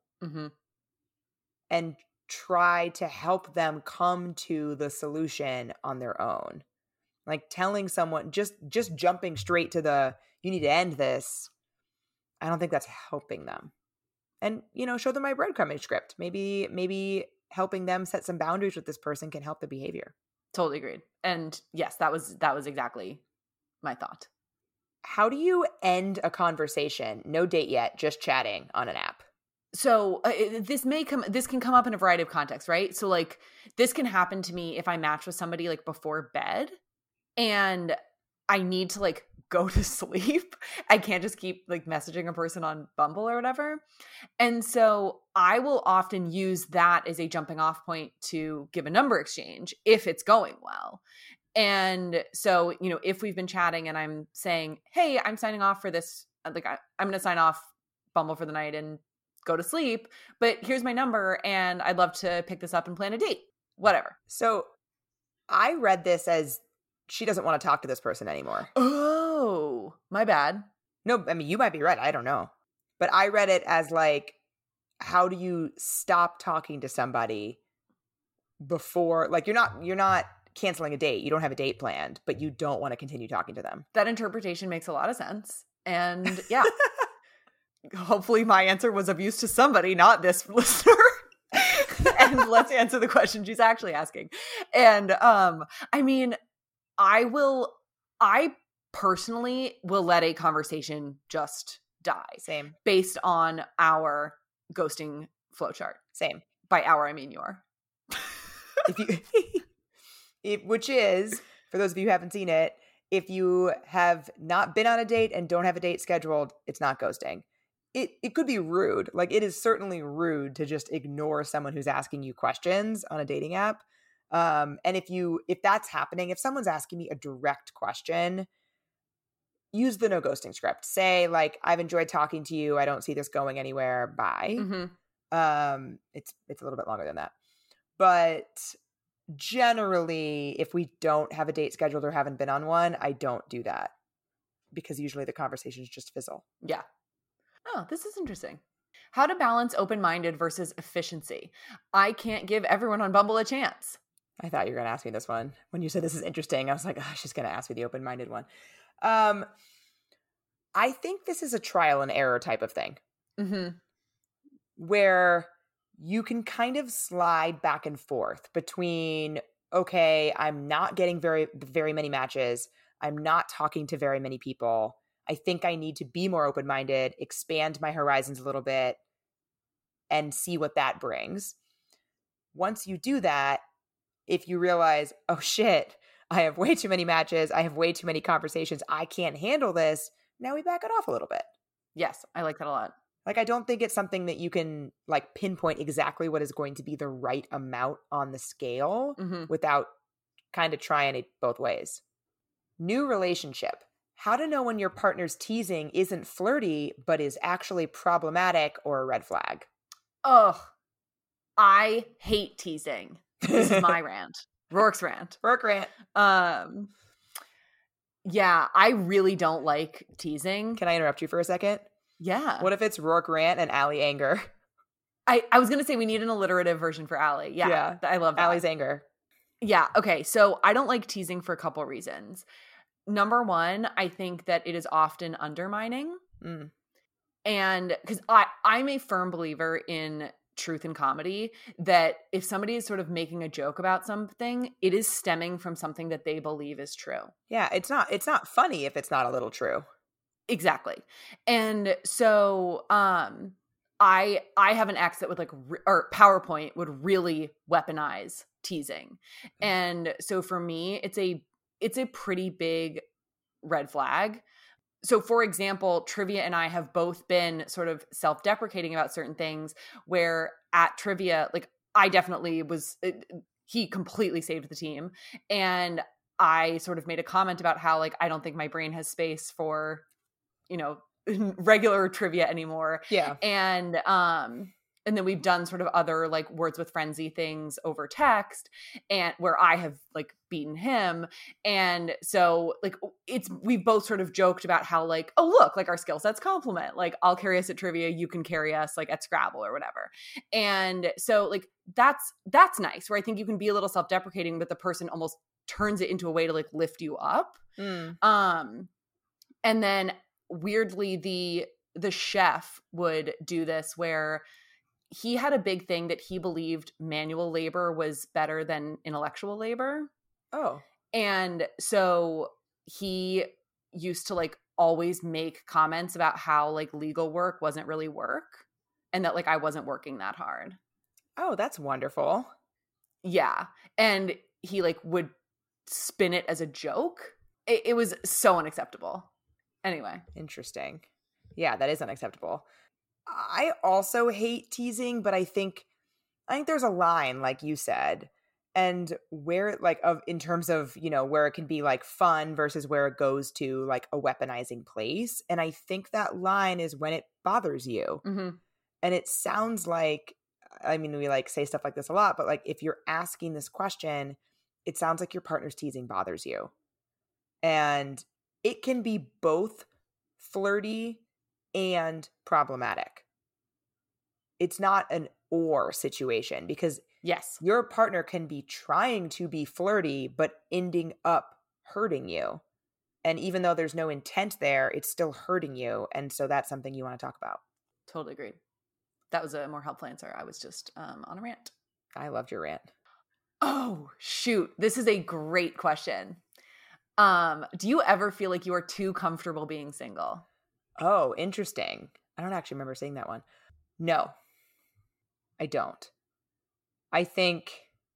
and try to help them come to the solution on their own. Like telling someone, just jumping straight to the, you need to end this, I don't think that's helping them. And, you know, show them my breadcrumbing script. Maybe helping them set some boundaries with this person can help the behavior. Totally agreed. And yes, that was exactly my thought. How do you end a conversation? No date yet, just chatting on an app. So this can come up in a variety of contexts, right? So like this can happen to me if I match with somebody like before bed and I need to like go to sleep. I can't just keep like messaging a person on Bumble or whatever. And so I will often use that as a jumping off point to give a number exchange if it's going well. And so, you know, if we've been chatting and I'm saying, hey, I'm signing off for this, like I'm going to sign off Bumble for the night and go to sleep, but here's my number and I'd love to pick this up and plan a date, whatever. So I read this as she doesn't want to talk to this person anymore. Oh, my bad. No, I mean, you might be right. I don't know. But I read it as like, how do you stop talking to somebody before, like you're not canceling a date. You don't have a date planned, but you don't want to continue talking to them. That interpretation makes a lot of sense. And yeah, hopefully my answer was of use to somebody, not this listener. And let's answer the question she's actually asking. And I mean, I personally will let a conversation just die. Same. Based on our ghosting flowchart. Same. By our, I mean your. Which is, for those of you who haven't seen it, if you have not been on a date and don't have a date scheduled, it's not ghosting. It could be rude. Like it is certainly rude to just ignore someone who's asking you questions on a dating app. And if that's happening, if someone's asking me a direct question, use the no ghosting script. Say like, I've enjoyed talking to you. I don't see this going anywhere. Bye. It's a little bit longer than that, but generally, if we don't have a date scheduled or haven't been on one, I don't do that because usually the conversations just fizzle. Yeah. Oh, this is interesting. How to balance open-minded versus efficiency. I can't give everyone on Bumble a chance. I thought you were going to ask me this one. When you said this is interesting, I was like, oh, she's going to ask me the open-minded one. I think this is a trial and error type of thing. Where you can kind of slide back and forth between, okay, I'm not getting very, very many matches. I'm not talking to very many people. I think I need to be more open-minded, expand my horizons a little bit, and see what that brings. Once you do that, if you realize, oh shit, I have way too many matches, I have way too many conversations, I can't handle this, now we back it off a little bit. Yes, I like that a lot. Like, I don't think it's something that you can like pinpoint exactly what is going to be the right amount on the scale without kind of trying it both ways. New relationship. How to know when your partner's teasing isn't flirty, but is actually problematic or a red flag. Ugh. I hate teasing. This is my rant. Rourke's rant. Rourke rant. Yeah, I really don't like teasing. Can I interrupt you for a second? Yeah. What if it's Rourke rant and Allie anger? I was going to say we need an alliterative version for Allie. Yeah. I love that. Allie's anger. Yeah. Okay. So I don't like teasing for a couple reasons. Number one, I think that it is often undermining. Mm. And because I'm a firm believer in truth and comedy, that if somebody is sort of making a joke about something, it is stemming from something that they believe is true. Yeah, it's not funny if it's not a little true. Exactly. And so I have an ex that would like or PowerPoint would really weaponize teasing. And so for me, it's a pretty big red flag. So for example, Trivia and I have both been sort of self-deprecating about certain things where at Trivia, like I definitely was, he completely saved the team. And I sort of made a comment about how like, I don't think my brain has space for, you know, regular trivia anymore. Yeah. And then we've done sort of other like Words with Frenzy things over text and where I have like beaten him. And so like we've both sort of joked about how like, oh, look, like our skill sets complement. Like I'll carry us at trivia. You can carry us like at Scrabble or whatever. And so like, that's nice where I think you can be a little self-deprecating, but the person almost turns it into a way to like lift you up. Mm. And then weirdly, the chef would do this where he had a big thing that he believed manual labor was better than intellectual labor. Oh. And so he used to like always make comments about how like legal work wasn't really work and that like I wasn't working that hard. Oh, that's wonderful. Yeah. And he like would spin it as a joke. It was so unacceptable. Anyway. Interesting. Yeah, that is unacceptable. I also hate teasing, but I think there's a line, like you said, and where like in terms of, you know, where it can be like fun versus where it goes to like a weaponizing place. And I think that line is when it bothers you. Mm-hmm. And it sounds like, I mean, we like say stuff like this a lot, but like if you're asking this question, it sounds like your partner's teasing bothers you. And it can be both flirty and problematic. It's not an or situation because yes, your partner can be trying to be flirty, but ending up hurting you. And even though there's no intent there, it's still hurting you. And so that's something you want to talk about. Totally agreed. That was a more helpful answer. I was just on a rant. I loved your rant. Oh, shoot. This is a great question. Do you ever feel like you are too comfortable being single? Oh, interesting. I don't actually remember saying that one. No, I don't. I think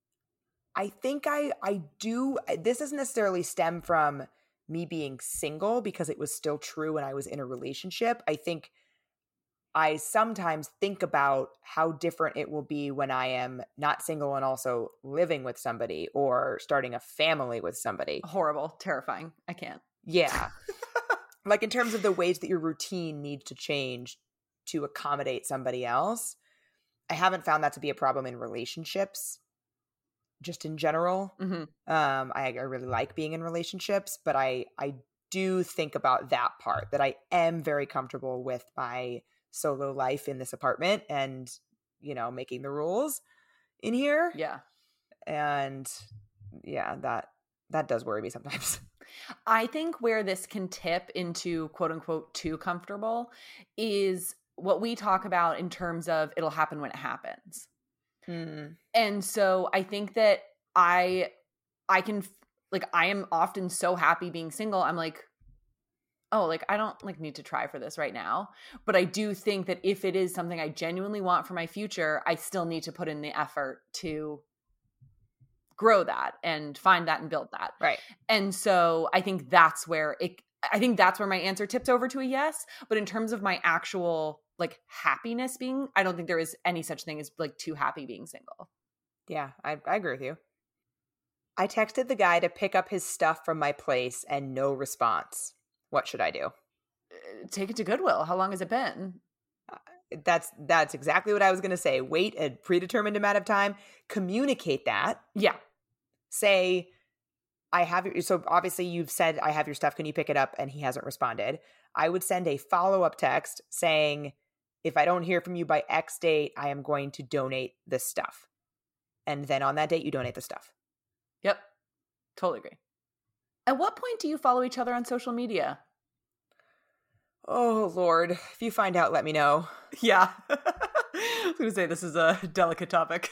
I do. This doesn't necessarily stem from me being single because it was still true when I was in a relationship. I think I sometimes think about how different it will be when I am not single and also living with somebody or starting a family with somebody. Horrible, terrifying. I can't. Yeah. Like in terms of the ways that your routine needs to change to accommodate somebody else. I haven't found that to be a problem in relationships, just in general. Mm-hmm. I really like being in relationships, but I do think about that part, that I am very comfortable with my solo life in this apartment and, you know, making the rules in here. Yeah. And yeah, that does worry me sometimes. I think where this can tip into quote unquote too comfortable is what we talk about in terms of it'll happen when it happens. Mm. And so I think that I can like, I am often so happy being single. I'm like, oh, like I don't like need to try for this right now. But I do think that if it is something I genuinely want for my future, I still need to put in the effort to grow that and find that and build that. Right. And so I think that's where my answer tips over to a yes. But in terms of my actual like happiness being, I don't think there is any such thing as like too happy being single. Yeah, I agree with you. I texted the guy to pick up his stuff from my place and no response. What should I do? Take it to Goodwill. How long has it been? That's exactly what I was going to say. Wait a predetermined amount of time. Communicate that. Yeah. Say, so obviously you've said, I have your stuff. Can you pick it up? And he hasn't responded. I would send a follow-up text saying, if I don't hear from you by X date, I am going to donate this stuff. And then on that date, you donate the stuff. Yep. Totally agree. At what point do you follow each other on social media? Oh, Lord. If you find out, let me know. Yeah. I was going to say, this is a delicate topic.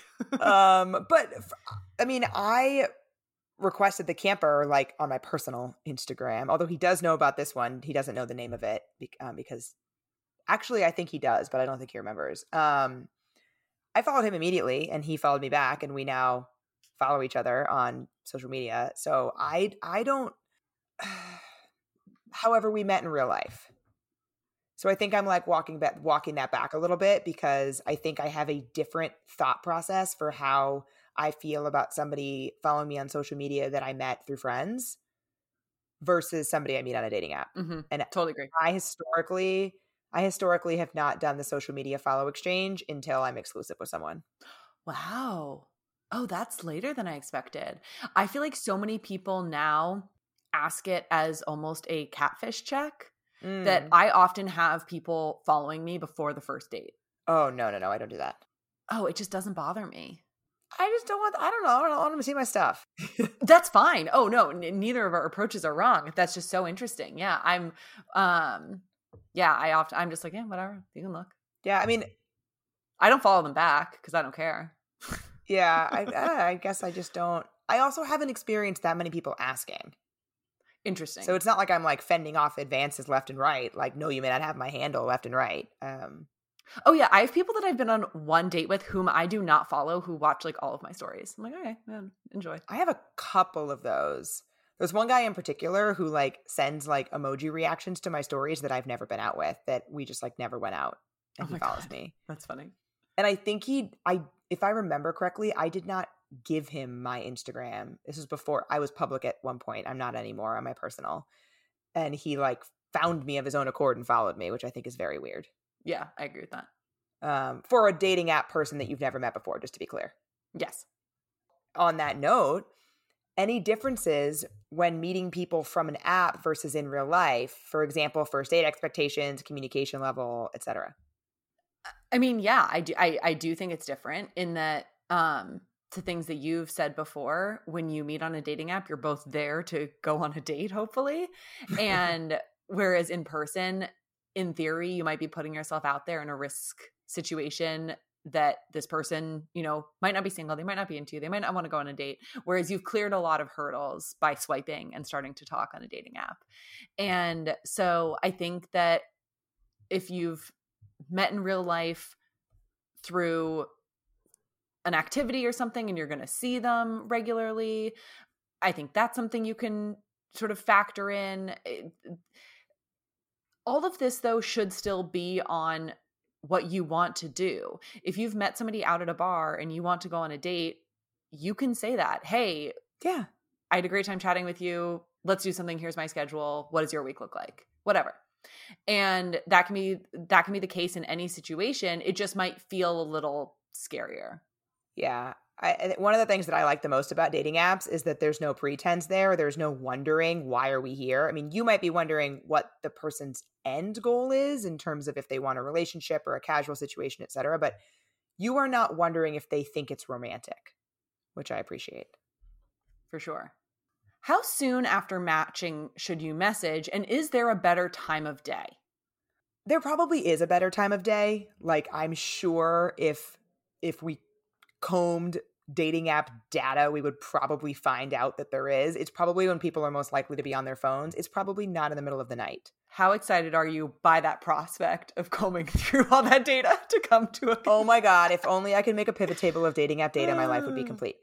I requested the camper like on my personal Instagram, although he does know about this one. He doesn't know the name of it because actually I think he does, but I don't think he remembers. I followed him immediately and he followed me back, and we now follow each other on social media. So I don't, however, we met in real life. So I think I'm like walking that back a little bit, because I think I have a different thought process for how I feel about somebody following me on social media that I met through friends versus somebody I meet on a dating app. Mm-hmm. And totally agree. I historically have not done the social media follow exchange until I'm exclusive with someone. Wow. Oh, that's later than I expected. I feel like so many people now ask it as almost a catfish check that I often have people following me before the first date. Oh, no. I don't do that. Oh, it just doesn't bother me. I don't want them to see my stuff. That's fine. Oh, no, neither of our approaches are wrong. That's just so interesting. Yeah, I'm just like, yeah, whatever. You can look. Yeah, I mean, I don't follow them back because I don't care. Yeah, I guess I just don't. I also haven't experienced that many people asking. Interesting. So it's not like I'm like fending off advances left and right. Like, no, you may not have my handle left and right. Oh yeah, I have people that I've been on one date with whom I do not follow who watch like all of my stories. I'm like, okay, man, enjoy. I have a couple of those. There's one guy in particular who like sends like emoji reactions to my stories that I've never been out with, that we just like never went out, and he follows me. That's funny. And I think if I remember correctly, I did not give him my Instagram. This was before I was public at one point. I'm not anymore on my personal. And he like found me of his own accord and followed me, which I think is very weird. Yeah, I agree with that. For a dating app person that you've never met before, just to be clear. Yes. On that note, any differences when meeting people from an app versus in real life? For example, first date expectations, communication level, etc. I mean, yeah, I do think it's different in that to things that you've said before. When you meet on a dating app, you're both there to go on a date, hopefully. And whereas in person, in theory, you might be putting yourself out there in a risk situation that this person, might not be single. They might not be into you. They might not want to go on a date. Whereas you've cleared a lot of hurdles by swiping and starting to talk on a dating app. And so I think that if you've met in real life through an activity or something and you're going to see them regularly, I think that's something you can sort of factor in. All of this, though, should still be on what you want to do. If you've met somebody out at a bar and you want to go on a date, you can say that. Hey, yeah, I had a great time chatting with you. Let's do something. Here's my schedule. What does your week look like? Whatever. And that can be the case in any situation. It just might feel a little scarier. Yeah. One of the things that I like the most about dating apps is that there's no pretense there. There's no wondering, why are we here? I mean, you might be wondering what the person's end goal is in terms of if they want a relationship or a casual situation, etc. But you are not wondering if they think it's romantic, which I appreciate. For sure. How soon after matching should you message? And is there a better time of day? There probably is a better time of day. Like, I'm sure if we combed dating app data, we would probably find out that there is. It's probably when people are most likely to be on their phones. It's probably not in the middle of the night. How excited are you by that prospect of combing through all that data to come to a... Oh my God, if only I could make a pivot table of dating app data, my life would be complete.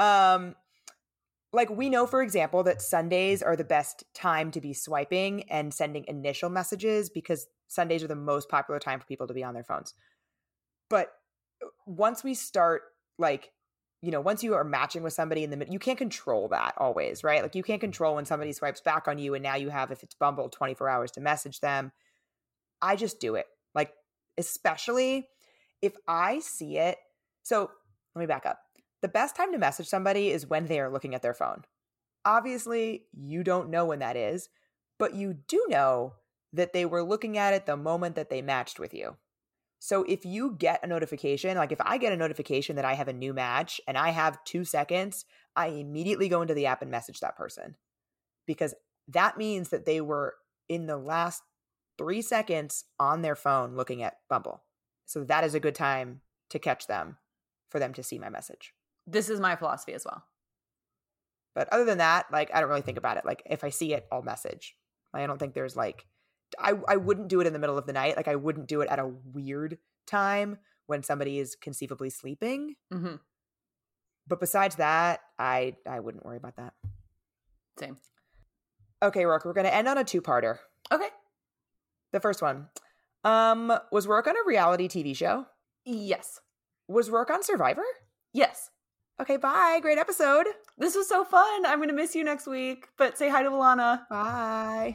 Like, we know, for example, that Sundays are the best time to be swiping and sending initial messages, because Sundays are the most popular time for people to be on their phones. But once we start, like, once you are matching with somebody in the middle, you can't control that always, right? Like, you can't control when somebody swipes back on you and now you have, if it's Bumble, 24 hours to message them. I just do it. Like, especially if I see it. So let me back up. The best time to message somebody is when they are looking at their phone. Obviously, you don't know when that is, but you do know that they were looking at it the moment that they matched with you. So if you get a notification, like if I get a notification that I have a new match and I have 2 seconds, I immediately go into the app and message that person, because that means that they were in the last 3 seconds on their phone looking at Bumble. So that is a good time to catch them, for them to see my message. This is my philosophy as well. But other than that, like, I don't really think about it. Like, if I see it, I'll message. I don't think there's like, I wouldn't do it in the middle of the night. Like, I wouldn't do it at a weird time when somebody is conceivably sleeping. Mm-hmm. But besides that, I wouldn't worry about that. Same. Okay, Rourke, we're going to end on a 2-parter. Okay. The first one. Was Rourke on a reality TV show? Yes. Was Rourke on Survivor? Yes. Okay, bye. Great episode. This was so fun. I'm going to miss you next week, but say hi to Alana. Bye.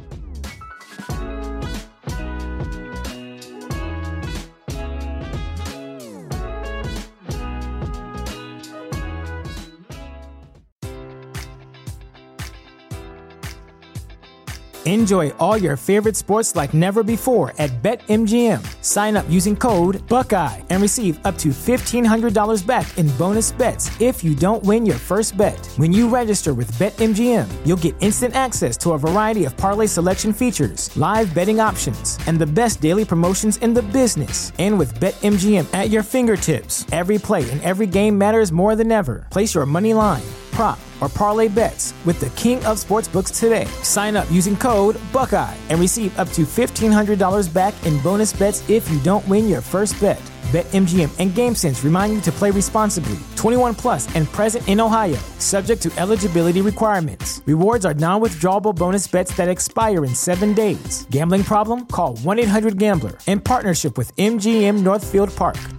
Enjoy all your favorite sports like never before at BetMGM. Sign up using code Buckeye and receive up to $1,500 back in bonus bets if you don't win your first bet. When you register with BetMGM, you'll get instant access to a variety of parlay selection features, live betting options, and the best daily promotions in the business. And with BetMGM at your fingertips, every play and every game matters more than ever. Place your money line, prop, or parlay bets with the king of sportsbooks today. Sign up using code Buckeye and receive up to $1,500 back in bonus bets if you don't win your first bet. BetMGM and GameSense remind you to play responsibly. 21 plus and present in Ohio, subject to eligibility requirements. Rewards are non-withdrawable bonus bets that expire in 7 days. Gambling problem? Call 1-800-GAMBLER. In partnership with MGM Northfield Park.